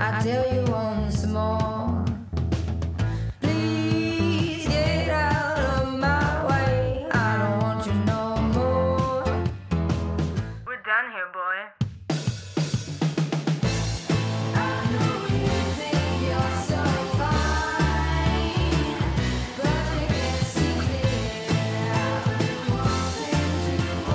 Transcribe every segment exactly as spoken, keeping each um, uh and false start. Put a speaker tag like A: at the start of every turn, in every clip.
A: I tell you once more, please get out of my way. I don't want you no more.
B: We're done here, boy.
A: I know you think you're so fine, but you can't see clear. I've been wanting to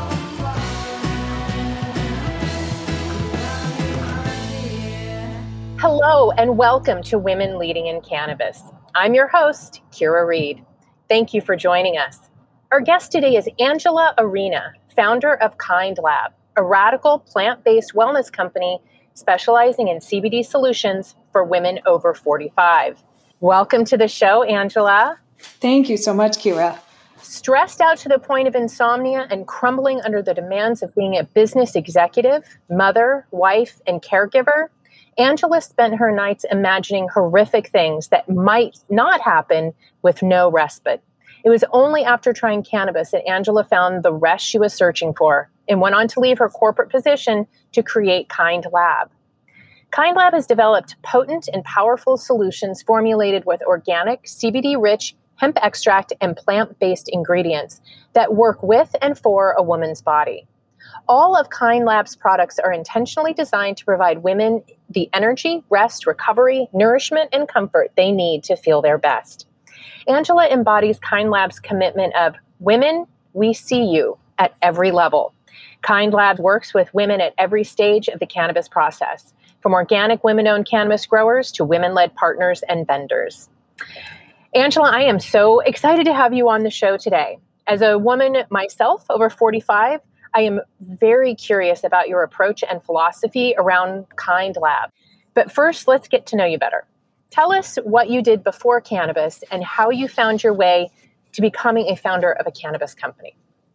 A: unwind.
C: Hello and welcome to Women Leading in Cannabis. I'm your host, Kira Reed. Thank you for joining us. Our guest today is Angela Arena, founder of Kind Lab, a radical plant-based wellness company specializing in C B D solutions for women over forty-five. Welcome to the show, Angela.
D: Thank you so much, Kira.
C: Stressed out to the point of insomnia and crumbling under the demands of being a business executive, mother, wife, and caregiver, Angela spent her nights imagining horrific things that might not happen with no respite. It was only after trying cannabis that Angela found the rest she was searching for and went on to leave her corporate position to create Kind Lab. Kind Lab has developed potent and powerful solutions formulated with organic, C B D-rich hemp extract and plant-based ingredients that work with and for a woman's body. All of Kind Lab's products are intentionally designed to provide women the energy, rest, recovery, nourishment, and comfort they need to feel their best. Angela embodies Kind Lab's commitment of women, we see you at every level. Kind Lab works with women at every stage of the cannabis process, from organic women-owned cannabis growers to women-led partners and vendors. Angela, I am so excited to have you on the show today. As a woman myself, over forty-five, I am very curious about your approach and philosophy around Kind Lab. But first, let's get to know you better. Tell us what you did before cannabis and how you found your way to becoming a founder of a cannabis company.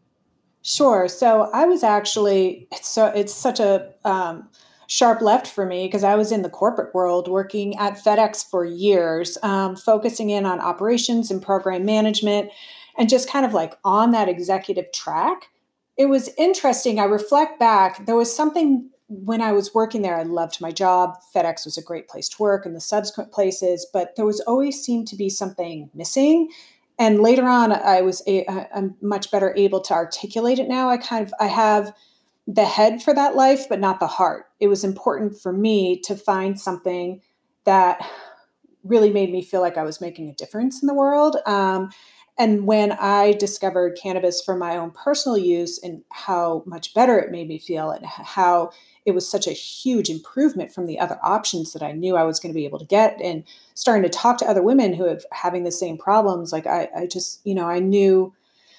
D: Sure. So I was actually, it's, so, it's such a um, sharp left for me because I was in the corporate world working at FedEx for years, um, focusing in on operations and program management and just kind of like on that executive track. It was interesting. I reflect back, there was something when I was working there, I loved my job. FedEx was a great place to work and the subsequent places, but there was always seemed to be something missing. And later on, I was a, I'm much better able to articulate it now. I kind of, I have the head for that life, but not the heart. It was important for me to find something that really made me feel like I was making a difference in the world. Um, And when I discovered cannabis for my own personal use and how much better it made me feel and how it was such a huge improvement from the other options that I knew I was going to be able to get, and starting to talk to other women who have having the same problems, like I, I just, you know, I knew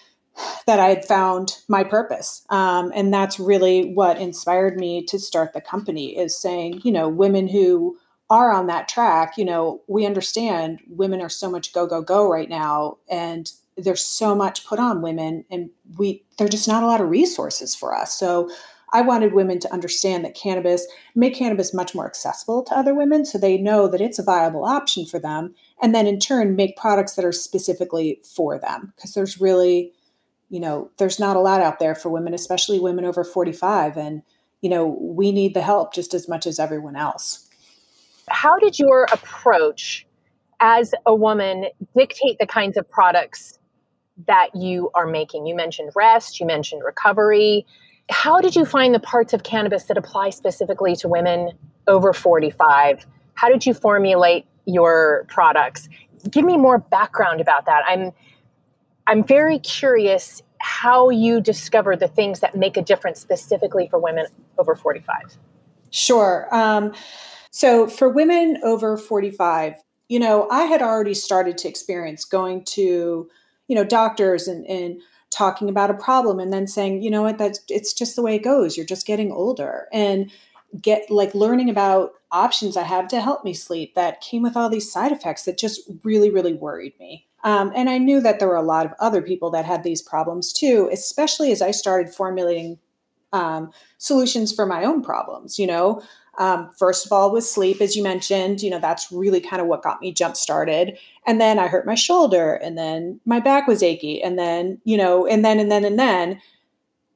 D: that I had found my purpose. Um, and that's really what inspired me to start the company, is saying, you know, women who are on that track, you know, we understand women are so much go, go, go right now. And there's so much put on women, and we, there're just not a lot of resources for us. So I wanted women to understand that cannabis, make cannabis much more accessible to other women so they know that it's a viable option for them. And then in turn, make products that are specifically for them. Because there's really, you know, there's not a lot out there for women, especially women over forty-five. And, you know, we need the help just as much as everyone else.
C: How did your approach as a woman dictate the kinds of products that you are making? You mentioned rest, you mentioned recovery. How did you find the parts of cannabis that apply specifically to women over forty-five? How did you formulate your products? Give me more background about that. I'm I'm very curious how you discover the things that make a difference specifically for women over forty-five.
D: Sure. Um, So for women over forty-five, you know, I had already started to experience going to, you know, doctors and, and talking about a problem and then saying, you know what, that's, it's just the way it goes. You're just getting older, and get like learning about options I have to help me sleep that came with all these side effects that just really, really worried me. Um, and I knew that there were a lot of other people that had these problems too, especially as I started formulating um, solutions for my own problems, you know. Um, first of all, with sleep, as you mentioned, you know, that's really kind of what got me jump started. And then I hurt my shoulder, and then my back was achy, and then, you know, and then, and then, and then.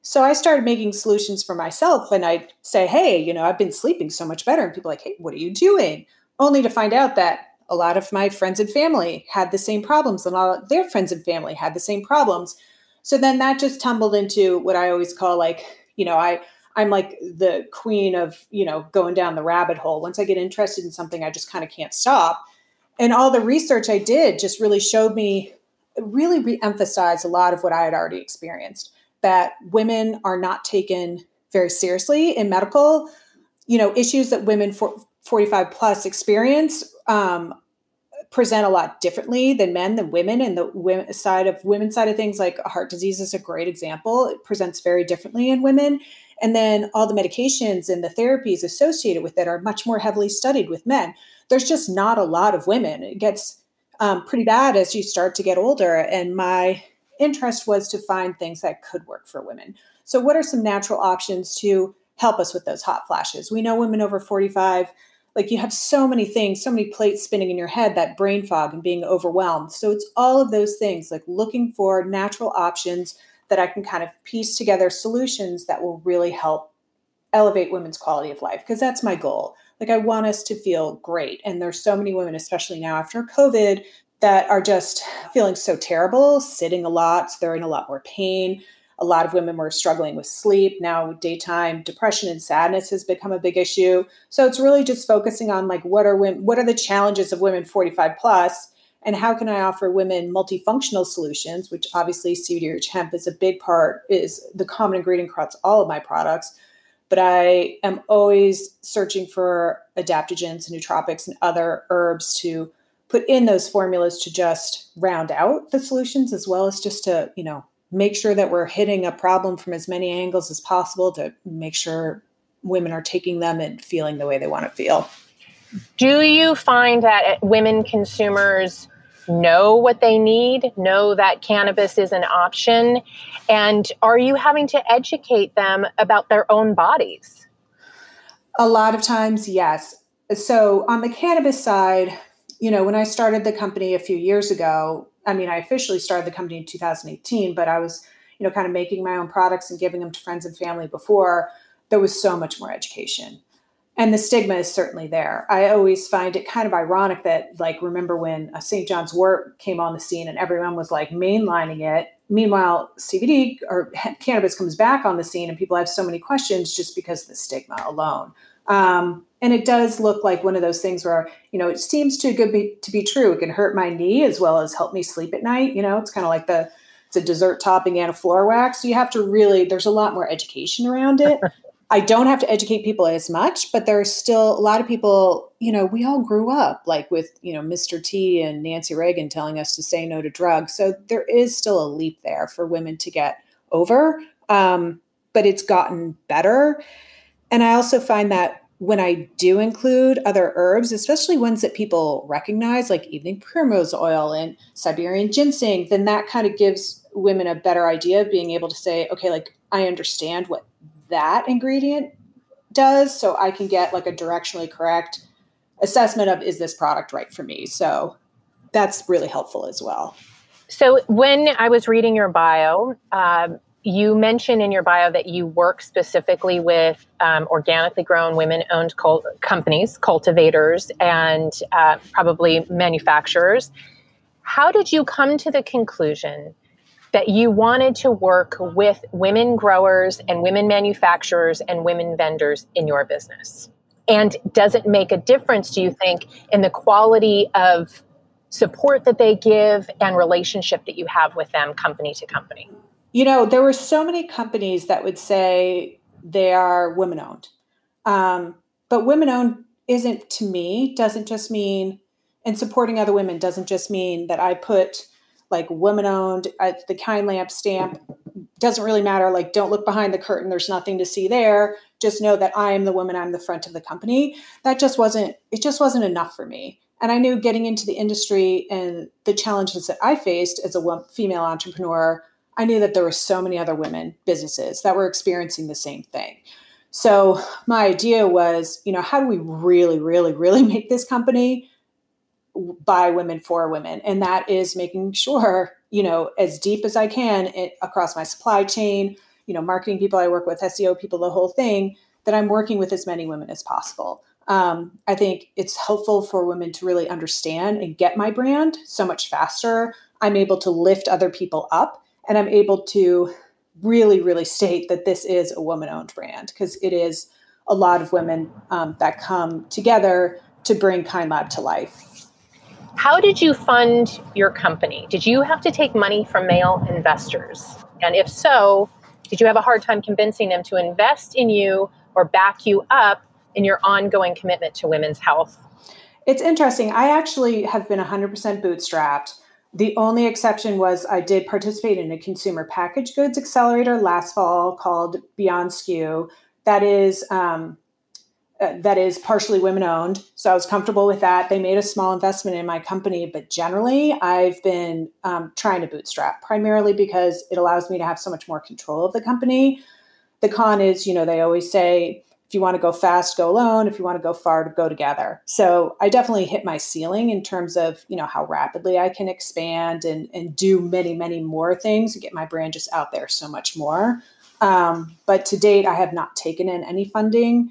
D: So I started making solutions for myself, and I'd say, hey, you know, I've been sleeping so much better. And people are like, hey, what are you doing? Only to find out that a lot of my friends and family had the same problems, and a lot of their friends and family had the same problems. So then that just tumbled into what I always call like, you know, I I'm like the queen of, you know, going down the rabbit hole. Once I get interested in something, I just kind of can't stop. And all the research I did just really showed me, really re-emphasized a lot of what I had already experienced, that women are not taken very seriously in medical, you know, issues that women for forty-five plus experience um, present a lot differently than men, than women. And the women side of women's side of things, like heart disease is a great example. It presents very differently in women. And then all the medications and the therapies associated with it are much more heavily studied with men. There's just not a lot of women. It gets um, pretty bad as you start to get older. And my interest was to find things that could work for women. So what are some natural options to help us with those hot flashes? We know women over forty-five, like you have so many things, so many plates spinning in your head, that brain fog and being overwhelmed. So it's all of those things, like looking for natural options that I can kind of piece together solutions that will really help elevate women's quality of life, because that's my goal. Like I want us to feel great. And there's so many women, especially now after COVID, that are just feeling so terrible, sitting a lot. So they're in a lot more pain. A lot of women were struggling with sleep. Now daytime depression and sadness has become a big issue. So it's really just focusing on like, what are women, what are the challenges of women forty-five plus, and how can I offer women multifunctional solutions, which obviously C B D-rich hemp is a big part, is the common ingredient across all of my products. But I am always searching for adaptogens, nootropics, and other herbs to put in those formulas to just round out the solutions, as well as just to, you know, make sure that we're hitting a problem from as many angles as possible to make sure women are taking them and feeling the way they want to feel.
C: Do you find that women consumers know what they need, know that cannabis is an option? And are you having to educate them about their own bodies?
D: A lot of times, yes. So on the cannabis side, you know, when I started the company a few years ago, I mean, I officially started the company in two thousand eighteen, but I was, you know, kind of making my own products and giving them to friends and family before. There was so much more education. And the stigma is certainly there. I always find it kind of ironic that, like, remember when uh, Saint John's wort came on the scene and everyone was like mainlining it. Meanwhile, C B D or cannabis comes back on the scene and people have so many questions just because of the stigma alone. Um, and it does look like one of those things where, you know, it seems too good be, to be true. It can hurt my knee as well as help me sleep at night. You know, it's kind of like the, it's a dessert topping and a floor wax. So you have to really, there's a lot more education around it. I don't have to educate people as much, but there's still a lot of people, you know, we all grew up like with, you know, Mister T and Nancy Reagan telling us to say no to drugs. So there is still a leap there for women to get over, um, but it's gotten better. And I also find that when I do include other herbs, especially ones that people recognize, like evening primrose oil and Siberian ginseng, then that kind of gives women a better idea of being able to say, okay, like I understand what that ingredient does, so I can get like a directionally correct assessment of, is this product right for me? So that's really helpful as well.
C: So when I was reading your bio, um, you mentioned in your bio that you work specifically with um, organically grown women-owned cult- companies, cultivators, and uh, probably manufacturers. How did you come to the conclusion that you wanted to work with women growers and women manufacturers and women vendors in your business? And does it make a difference, do you think, in the quality of support that they give and relationship that you have with them company to company?
D: You know, there were so many companies that would say they are women owned. Um, but women owned isn't, to me, doesn't just mean, and supporting other women doesn't just mean that I put like women owned at the Kind Lamp stamp. Doesn't really matter. Like, don't look behind the curtain. There's nothing to see there. Just know that I am the woman. I'm the front of the company. That just wasn't, it just wasn't enough for me. And I knew getting into the industry and the challenges that I faced as a female entrepreneur, I knew that there were so many other women businesses that were experiencing the same thing. So my idea was, you know, how do we really, really, really make this company by women for women? And that is making sure, you know, as deep as I can it, across my supply chain, you know, marketing people I work with, S E O people, the whole thing, that I'm working with as many women as possible. Um, I think it's helpful for women to really understand and get my brand so much faster. I'm able to lift other people up, and I'm able to really, really state that this is a woman-owned brand, because it is a lot of women um, that come together to bring KindLab to life.
C: How did you fund your company? Did you have to take money from male investors? And if so, did you have a hard time convincing them to invest in you or back you up in your ongoing commitment to women's health?
D: It's interesting. I actually have been one hundred percent bootstrapped. The only exception was I did participate in a consumer packaged goods accelerator last fall called Beyond S K U. That is um, uh, that is partially women owned. So I was comfortable with that. They made a small investment in my company, but generally I've been um, trying to bootstrap, primarily because it allows me to have so much more control of the company. The con is, you know, they always say, if you want to go fast, go alone. If you want to go far, go together. So I definitely hit my ceiling in terms of, you know, how rapidly I can expand and, and do many, many more things and get my brand just out there so much more. Um, but to date, I have not taken in any funding.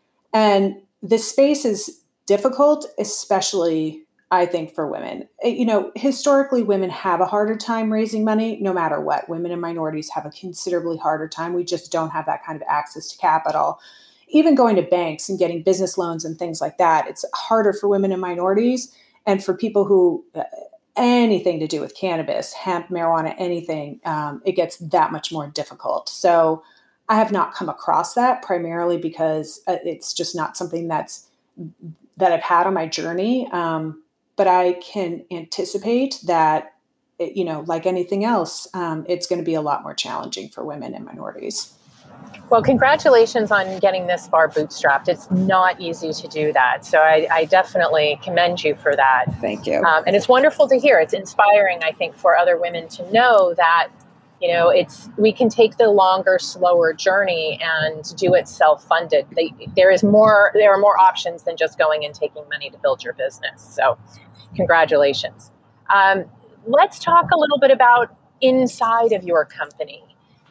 D: And this space is difficult, especially, I think, for women. You know, historically, women have a harder time raising money, no matter what. Women and minorities have a considerably harder time. We just don't have that kind of access to capital. Even going to banks and getting business loans and things like that, it's harder for women and minorities. And for people who, uh, anything to do with cannabis, hemp, marijuana, anything, um, it gets that much more difficult. So I have not come across that, primarily because uh, it's just not something that's that I've had on my journey. Um, but I can anticipate that, it, you know, like anything else, um, it's going to be a lot more challenging for women and minorities.
C: Well, congratulations on getting this far bootstrapped. It's not easy to do that. So I, I definitely commend you for that.
D: Thank you.
C: Um, and it's wonderful to hear. It's inspiring, I think, for other women to know that, you know, it's we can take the longer, slower journey and do it self-funded. They, there is more. There are more options than just going and taking money to build your business. So congratulations. Um, let's talk a little bit about inside of your company.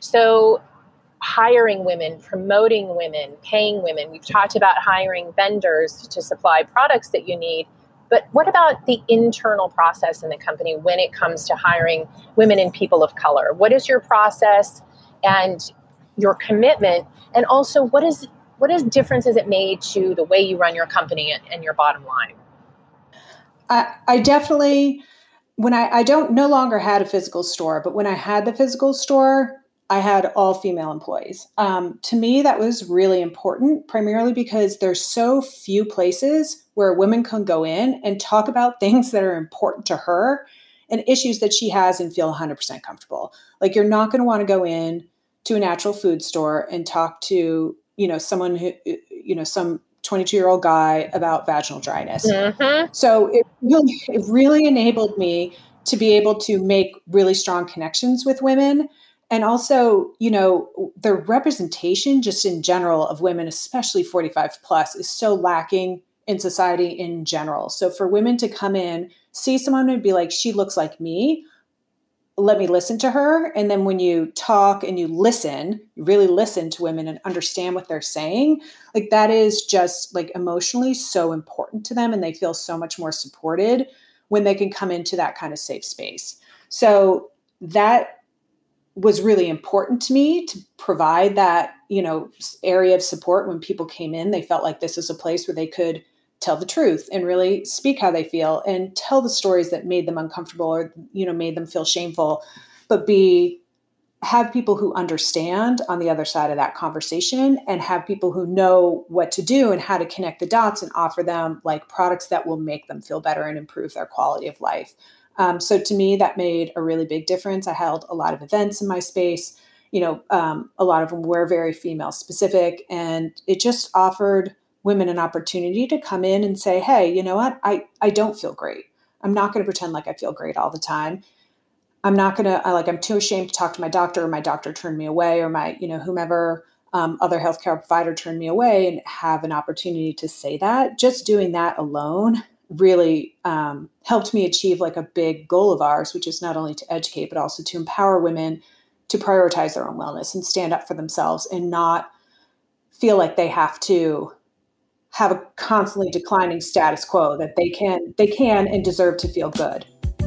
C: So hiring women, promoting women, paying women. We've talked about hiring vendors to supply products that you need, but what about the internal process in the company when it comes to hiring women and people of color? What is your process and your commitment? And also, what is what is difference has it made to the way you run your company and, and your bottom line?
D: I, I definitely, when I, I don't no longer had a physical store, but when I had the physical store, I had all female employees. Um, to me, that was really important, primarily because there's so few places where women can go in and talk about things that are important to her and issues that she has and feel one hundred percent comfortable. Like, you're not going to want to go in to a natural food store and talk to, you know, someone who, you know, some twenty-two year old guy about vaginal dryness.
C: Mm-hmm.
D: So it really, it really enabled me to be able to make really strong connections with women. And also, you know, the representation just in general of women, especially forty-five plus, is so lacking in society in general. So for women to come in, see someone and be like, she looks like me, let me listen to her. And then when you talk and you listen, you really listen to women and understand what they're saying, like that is just like emotionally so important to them. And they feel so much more supported when they can come into that kind of safe space. So that was really important to me, to provide that, you know, area of support. When people came in, they felt like this was a place where they could tell the truth and really speak how they feel and tell the stories that made them uncomfortable or, you know, made them feel shameful, but be, have people who understand on the other side of that conversation and have people who know what to do and how to connect the dots and offer them like products that will make them feel better and improve their quality of life. Um, so to me, that made a really big difference. I held a lot of events in my space. You know, um, a lot of them were very female specific, and it just offered women an opportunity to come in and say, hey, you know what? I, I don't feel great. I'm not going to pretend like I feel great all the time. I'm not going to, I like, I'm too ashamed to talk to my doctor, or my doctor turned me away, or my, you know, whomever um, other healthcare provider turned me away, and have an opportunity to say that. Just doing that alone really um, helped me achieve like a big goal of ours, which is not only to educate, but also to empower women to prioritize their own wellness and stand up for themselves and not feel like they have to have a constantly declining status quo, that they can, they can and deserve to feel good.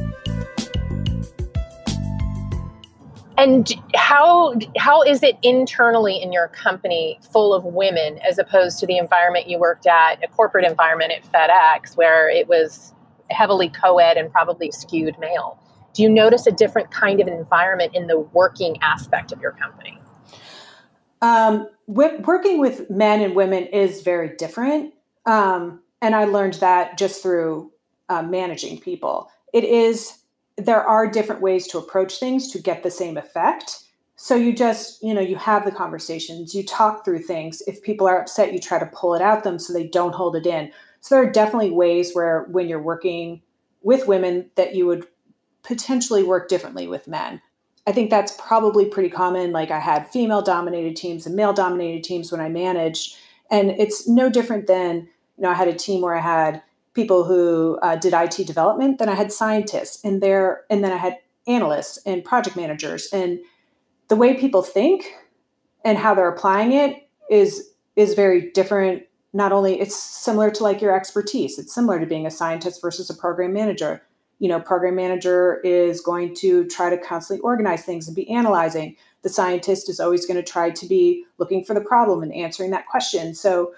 C: And how how is it internally in your company full of women as opposed to the environment you worked at, a corporate environment at FedEx, where it was heavily co-ed and probably skewed male? Do you notice a different kind of environment in the working aspect of your company?
D: Um, w- working with men and women is very different. Um, and I learned that just through uh, managing people. It is, there are different ways to approach things to get the same effect. So you just, you know, you have the conversations, you talk through things. If people are upset, you try to pull it out them so they don't hold it in. So there are definitely ways where when you're working with women that you would potentially work differently with men. I think that's probably pretty common. Like I had female dominated teams and male dominated teams when I managed. And it's no different than, you know, I had a team where I had people who uh, did I T development, then I had scientists and there, and then I had analysts and project managers. And the way people think and how they're applying it is, is very different. Not only it's similar to like your expertise, it's similar to being a scientist versus a program manager. You know, program manager is going to try to constantly organize things and be analyzing. The scientist is always going to try to be looking for the problem and answering that question. So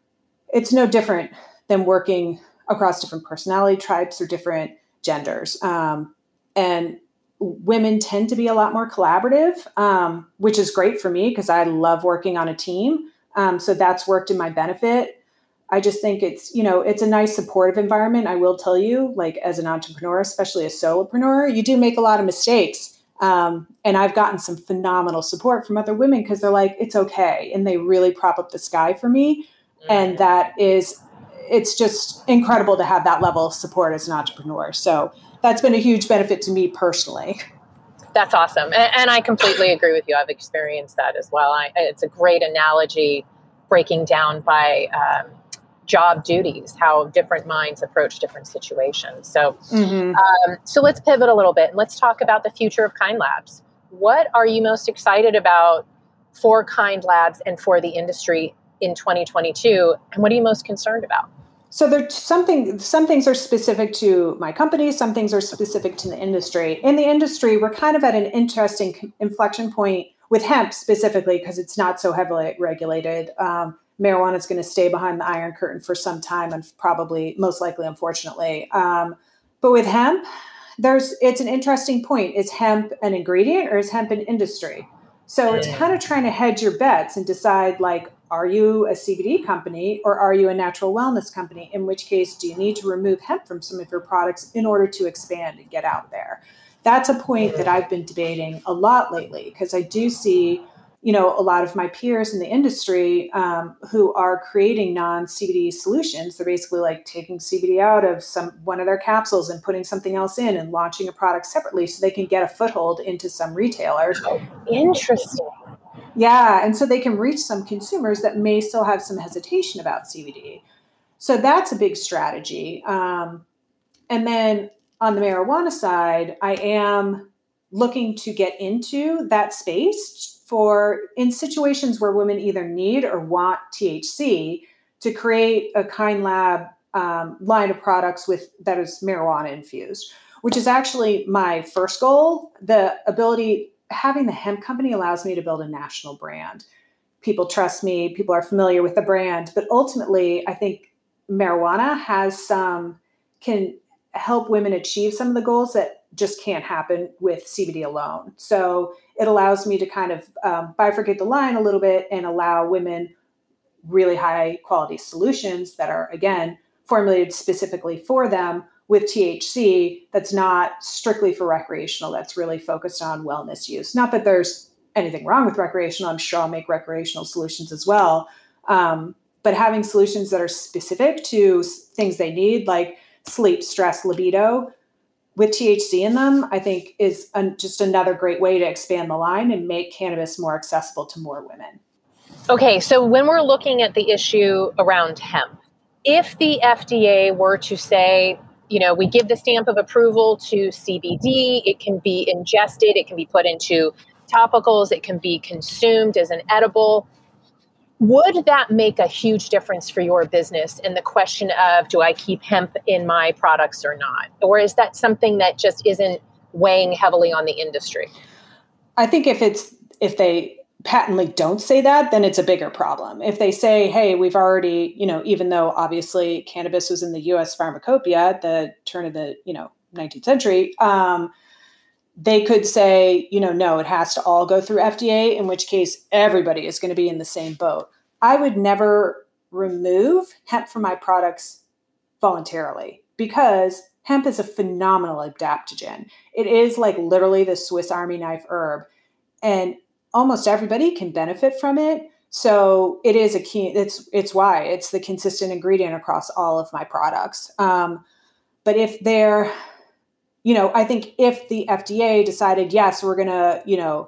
D: it's no different than working across different personality types or different genders. Um, and women tend to be a lot more collaborative, um, which is great for me because I love working on a team. Um, so that's worked in my benefit. I just think it's, you know, it's a nice supportive environment. I will tell you, like as an entrepreneur, especially a solopreneur, you do make a lot of mistakes. Um, and I've gotten some phenomenal support from other women because they're like, it's okay. And they really prop up the sky for me. Mm-hmm. And that is, it's just incredible to have that level of support as an entrepreneur. So that's been a huge benefit to me personally.
C: That's awesome. And, and I completely agree with you. I've experienced that as well. I, it's a great analogy breaking down by um, job duties, how different minds approach different situations. So, mm-hmm. um, so let's pivot a little bit and let's talk about the future of Kind Labs. What are you most excited about for Kind Labs and for the industry in twenty twenty-two? And what are you most concerned about?
D: So there's something, some things are specific to my company. Some things are specific to the industry. In the industry, we're kind of at an interesting inflection point with hemp specifically, because it's not so heavily regulated. Um, marijuana is going to stay behind the Iron Curtain for some time, and probably, most likely, unfortunately. Um, but with hemp, there's it's an interesting point. Is hemp an ingredient or is hemp an industry? So it's kind of trying to hedge your bets and decide, like, are you a C B D company or are you a natural wellness company? In which case, do you need to remove hemp from some of your products in order to expand and get out there? That's a point that I've been debating a lot lately, because I do see, you know, a lot of my peers in the industry um, who are creating non-C B D solutions. They're basically like taking C B D out of some one of their capsules and putting something else in and launching a product separately so they can get a foothold into some retailers.
C: Interesting.
D: Yeah. And so they can reach some consumers that may still have some hesitation about C B D. So that's a big strategy. Um, and then on the marijuana side, I am looking to get into that space for in situations where women either need or want T H C to create a Kind Lab um, line of products with that is marijuana infused, which is actually my first goal. The ability, having the hemp company allows me to build a national brand. People trust me, people are familiar with the brand, but ultimately I think marijuana has some, can help women achieve some of the goals that just can't happen with C B D alone. So it allows me to kind of um, bifurcate the line a little bit and allow women really high quality solutions that are, again, formulated specifically for them with T H C that's not strictly for recreational, that's really focused on wellness use. Not that there's anything wrong with recreational. I'm sure I'll make recreational solutions as well. Um, but having solutions that are specific to things they need, like sleep, stress, libido, with T H C in them, I think is an, just another great way to expand the line and make cannabis more accessible to more women.
C: Okay, so when we're looking at the issue around hemp, if the F D A were to say, you know, we give the stamp of approval to C B D, it can be ingested, it can be put into topicals. It can be consumed as an edible. Would that make a huge difference for your business in the question of, do I keep hemp in my products or not? Or is that something that just isn't weighing heavily on the industry?
D: I think if it's if they patently don't say that, then it's a bigger problem. If they say, hey, we've already, you know, even though obviously cannabis was in the U S pharmacopoeia at the turn of the, you know, nineteenth century, um, they could say, you know, no, it has to all go through F D A, in which case everybody is going to be in the same boat. I would never remove hemp from my products voluntarily because hemp is a phenomenal adaptogen. It is like literally the Swiss Army knife herb, and almost everybody can benefit from it. So it is a key. It's it's why it's the consistent ingredient across all of my products. Um, but if they're, you know, I think if the F D A decided, yes, we're gonna, you know,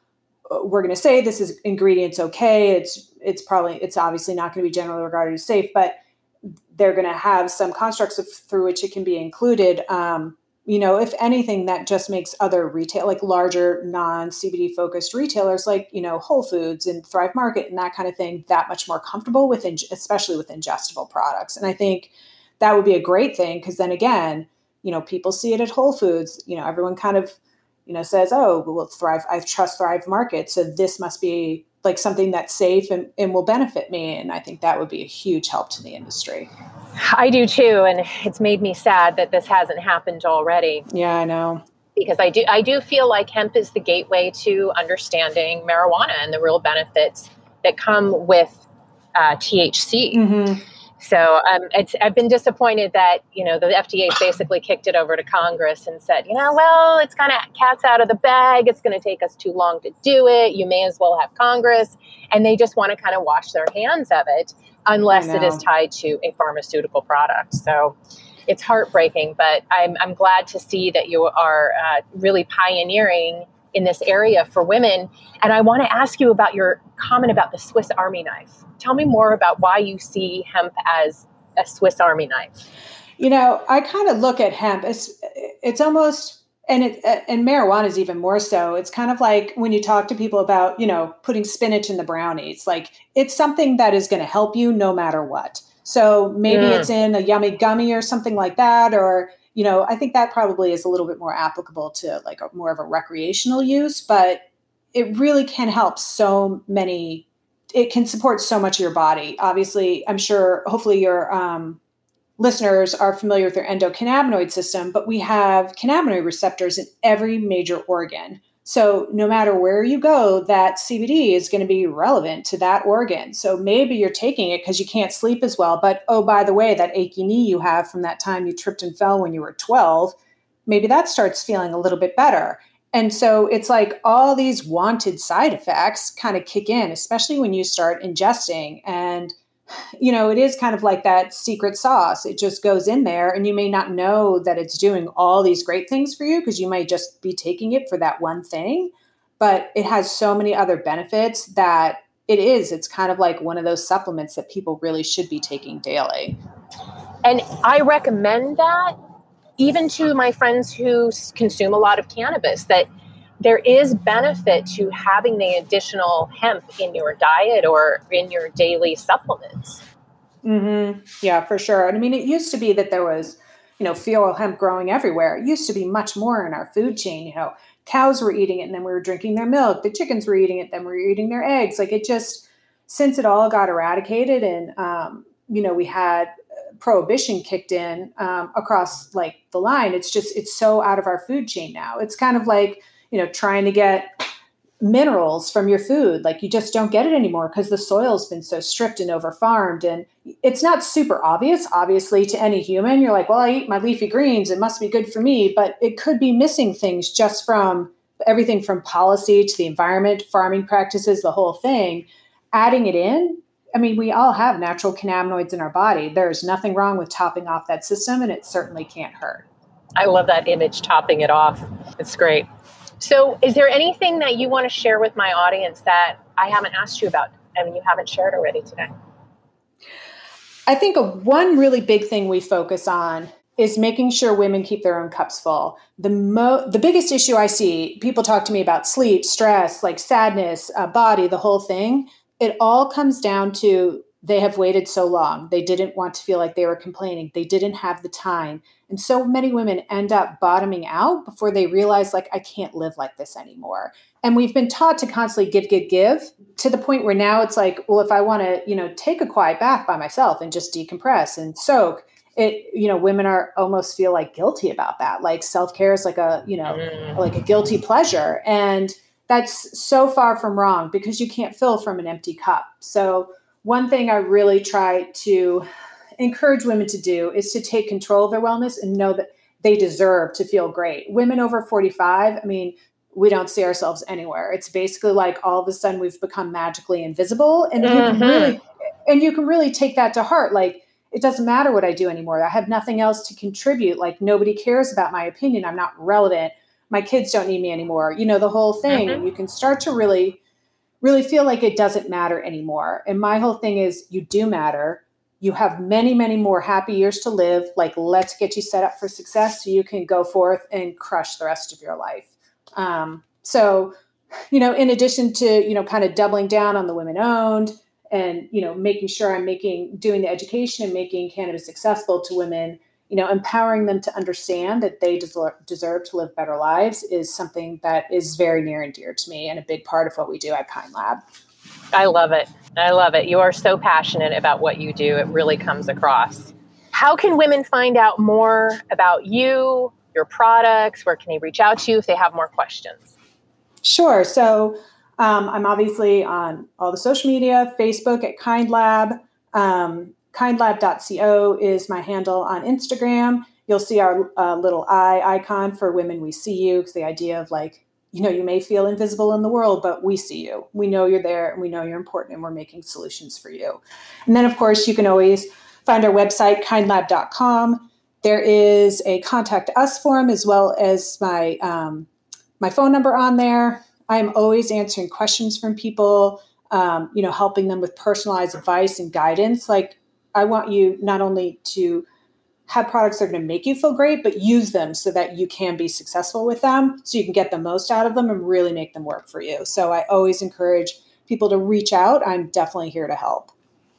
D: we're gonna say this is ingredient's okay. It's it's probably it's obviously not going to be generally regarded as safe, but they're going to have some constructs of, through which it can be included. Um, you know, if anything, that just makes other retail, like larger non-C B D focused retailers, like, you know, Whole Foods and Thrive Market and that kind of thing, that much more comfortable with, in, especially with ingestible products. And I think that would be a great thing because then again, you know, people see it at Whole Foods. You know, everyone kind of, you know, says, oh, well, Thrive, I trust Thrive Market, so this must be like something that's safe and, and will benefit me. And I think that would be a huge help to the industry.
C: I do too. And it's made me sad that this hasn't happened already.
D: Yeah, I know.
C: Because I do, I do feel like hemp is the gateway to understanding marijuana and the real benefits that come with uh, T H C.
D: Mm-hmm.
C: So um, it's, I've been disappointed that, you know, the F D A basically kicked it over to Congress and said, you know, well, it's kind of cat's out of the bag. It's going to take us too long to do it. You may as well have Congress. And they just want to kind of wash their hands of it unless it is tied to a pharmaceutical product. So it's heartbreaking, but I'm, I'm glad to see that you are uh, really pioneering in this area for women. And I want to ask you about your comment about the Swiss Army knife. Tell me more about why you see hemp as a Swiss Army knife.
D: You know, I kind of look at hemp as it's almost, and it and marijuana is even more so. It's kind of like when you talk to people about, you know, putting spinach in the brownies, like it's something that is going to help you no matter what. So maybe mm. it's in a yummy gummy or something like that, or, you know, I think that probably is a little bit more applicable to like a more of a recreational use, but it really can help so many. It can support so much of your body. Obviously, I'm sure, hopefully your um, listeners are familiar with their endocannabinoid system, but we have cannabinoid receptors in every major organ. So no matter where you go, that C B D is going to be relevant to that organ. So maybe you're taking it because you can't sleep as well, but oh, by the way, that achy knee you have from that time you tripped and fell when you were twelve, maybe that starts feeling a little bit better. And so it's like all these wanted side effects kind of kick in, especially when you start ingesting. And, you know, it is kind of like that secret sauce. It just goes in there and you may not know that it's doing all these great things for you because you might just be taking it for that one thing. But it has so many other benefits that it is. It's kind of like one of those supplements that people really should be taking daily.
C: And I recommend that even to my friends who consume a lot of cannabis, that there is benefit to having the additional hemp in your diet or in your daily supplements.
D: Mm-hmm. Yeah, for sure. And I mean, it used to be that there was, you know, feral hemp growing everywhere. It used to be much more in our food chain. You know, cows were eating it and then we were drinking their milk. The chickens were eating it, then we were eating their eggs. Like it just, since it all got eradicated and, um, you know, we had prohibition kicked in um, across like the line, it's just, it's so out of our food chain now. It's kind of like, you know, trying to get minerals from your food. Like you just don't get it anymore because the soil's been so stripped and over farmed. And it's not super obvious, obviously, to any human. You're like, well, I eat my leafy greens. It must be good for me. But it could be missing things just from everything from policy to the environment, farming practices, the whole thing. Adding it in, I mean, we all have natural cannabinoids in our body. There's nothing wrong with topping off that system, and it certainly can't hurt.
C: I love that image, topping it off. It's great. So is there anything that you want to share with my audience that I haven't asked you about and you haven't shared already today?
D: I think a, one really big thing we focus on is making sure women keep their own cups full. The mo- the biggest issue I see, people talk to me about sleep, stress, like sadness, uh, body, the whole thing. It all comes down to they have waited so long. They didn't want to feel like they were complaining. They didn't have the time. And so many women end up bottoming out before they realize, like, I can't live like this anymore. And we've been taught to constantly give, give, give to the point where now it's like, well, if I want to, you know, take a quiet bath by myself and just decompress and soak, it, you know, women are almost feel like guilty about that. Like self-care is like a, you know, mm. like a guilty pleasure. And that's so far from wrong because you can't fill from an empty cup. So one thing I really try to encourage women to do is to take control of their wellness and know that they deserve to feel great. Women over forty-five, I mean, we don't see ourselves anywhere. It's basically like all of a sudden we've become magically invisible, and mm-hmm. you can really, and you can really take that to heart. Like, it doesn't matter what I do anymore. I have nothing else to contribute. Like, nobody cares about my opinion. I'm not relevant. My kids don't need me anymore. You know, the whole thing. Mm-hmm. And you can start to really, really feel like it doesn't matter anymore. And my whole thing is, you do matter. You have many, many more happy years to live. Like, let's get you set up for success so you can go forth and crush the rest of your life. Um, so, you know, in addition to, you know, kind of doubling down on the women owned and, you know, making sure I'm making, doing the education and making cannabis accessible to women, you know, empowering them to understand that they deserve, deserve to live better lives is something that is very near and dear to me and a big part of what we do at Kind Lab.
C: I love it. I love it. You are so passionate about what you do. It really comes across. How can women find out more about you, your products? Where can they reach out to you if they have more questions?
D: Sure. So um, I'm obviously on all the social media, Facebook at Kind Lab. Um, kind lab dot co is my handle on Instagram. You'll see our uh, little eye icon for Women We See You, because the idea of like, you know, you may feel invisible in the world, but we see you. We know you're there and we know you're important and we're making solutions for you. And then, of course, you can always find our website, kind lab dot com. There is a contact us form as well as my um, my phone number on there. I'm always answering questions from people, um, you know, helping them with personalized advice and guidance. Like, I want you not only to have products that are going to make you feel great, but use them so that you can be successful with them, so you can get the most out of them and really make them work for you. So I always encourage people to reach out. I'm definitely here to help.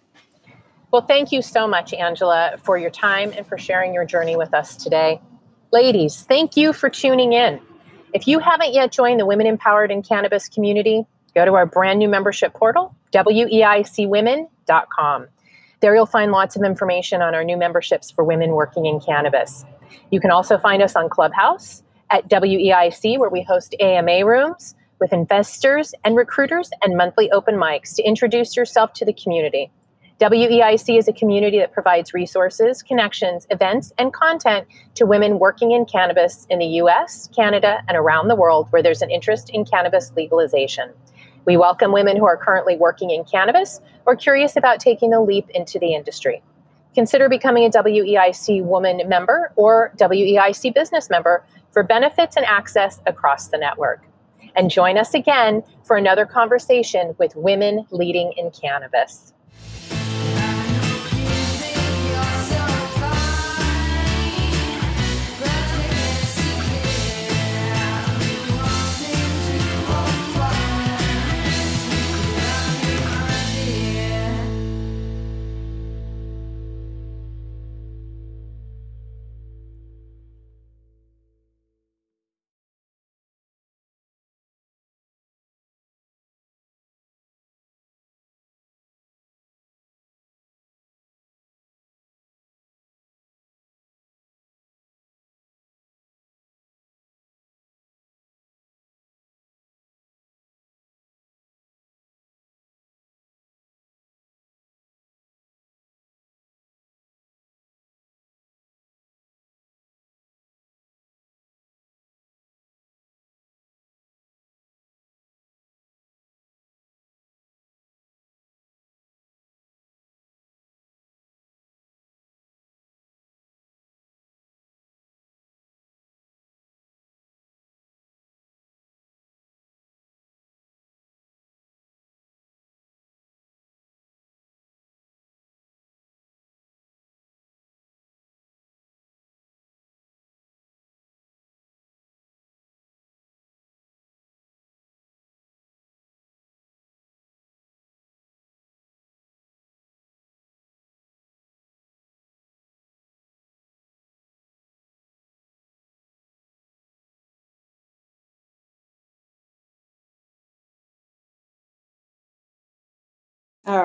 C: Well, thank you so much, Angela, for your time and for sharing your journey with us today. Ladies, thank you for tuning in. If you haven't yet joined the Women Empowered in Cannabis community, go to our brand new membership portal, weicwomen dot com. There you'll find lots of information on our new memberships for women working in cannabis. You can also find us on Clubhouse at W E I C, where we host A M A rooms with investors and recruiters and monthly open mics to introduce yourself to the community. W E I C is a community that provides resources, connections, events, and content to women working in cannabis in the U S, Canada, and around the world where there's an interest in cannabis legalization. We welcome women who are currently working in cannabis or curious about taking a leap into the industry. Consider becoming a W E I C woman member or W E I C business member for benefits and access across the network. And join us again for another conversation with women leading in cannabis.